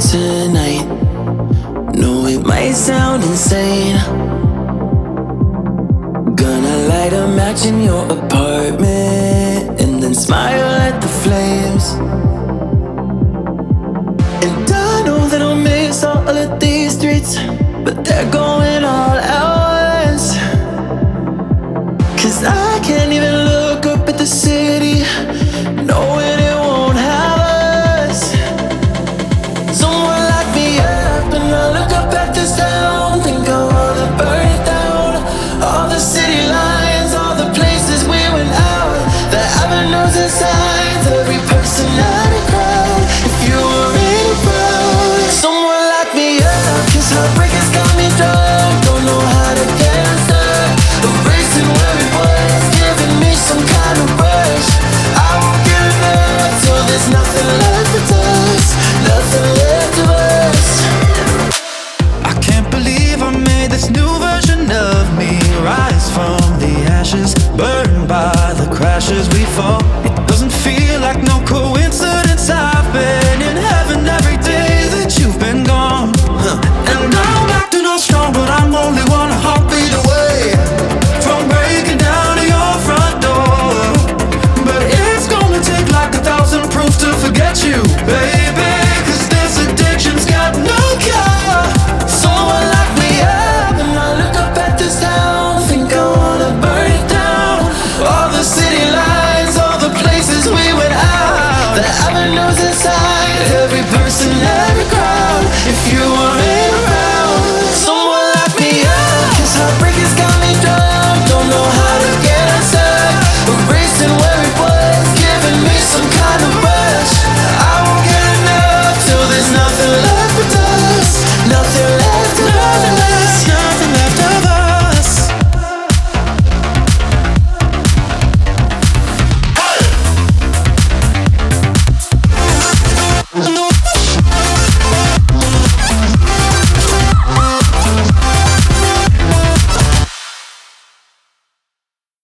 tonight. No, it might sound insane. Gonna light a match in your apartment and then smile at the flames. And I know that I'll miss all of these streets, but they're going all out. 'Cause I can't even look up at the city knowing